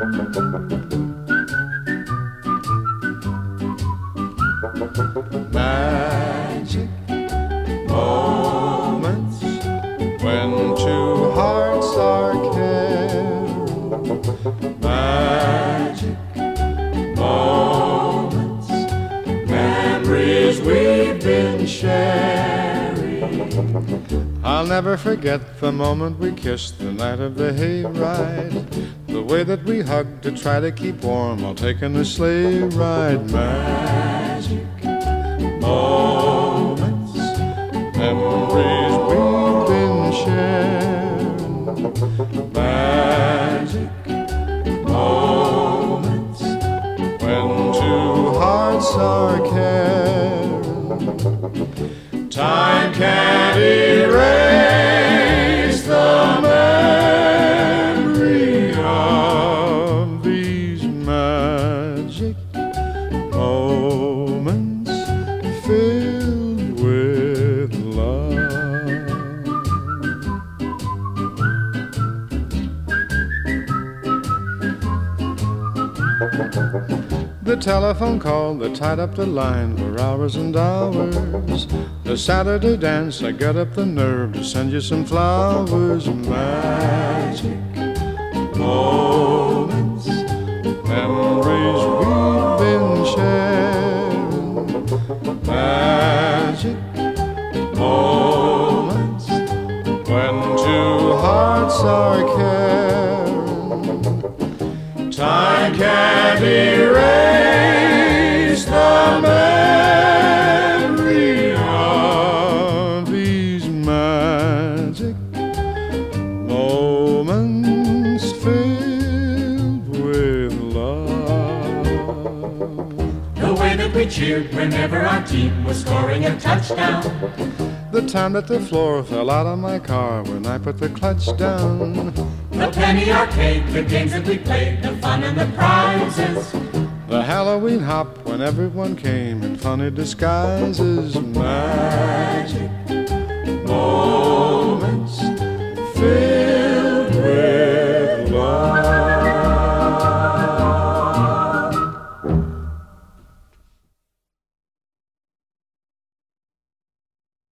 Magic moments when two hearts are caring. Magic moments, memories we've been sharing. I'll never forget the moment we kissed the night of the hayride. The way that we hugged to try to keep warm while taking a sleigh ride. Magic moments, memories we've been sharing. Magic moments when two hearts are caring. Time can't erase the memory of these magic moments filled with love. The telephone call that tied up the line for hours and hours. The Saturday dance, I got up the nerve to send you some flowers. Magic moments, memories we've been sharing. Magic moments when two hearts are caring. Time can't erase the memory of these magic moments filled with love. The way that we cheered whenever our team was scoring a touchdown. The time that the floor fell out of my car when I put the clutch down. The penny arcade, the games that we played, the fun and the prizes. The Halloween hop when everyone came in funny disguises. Magic moments filled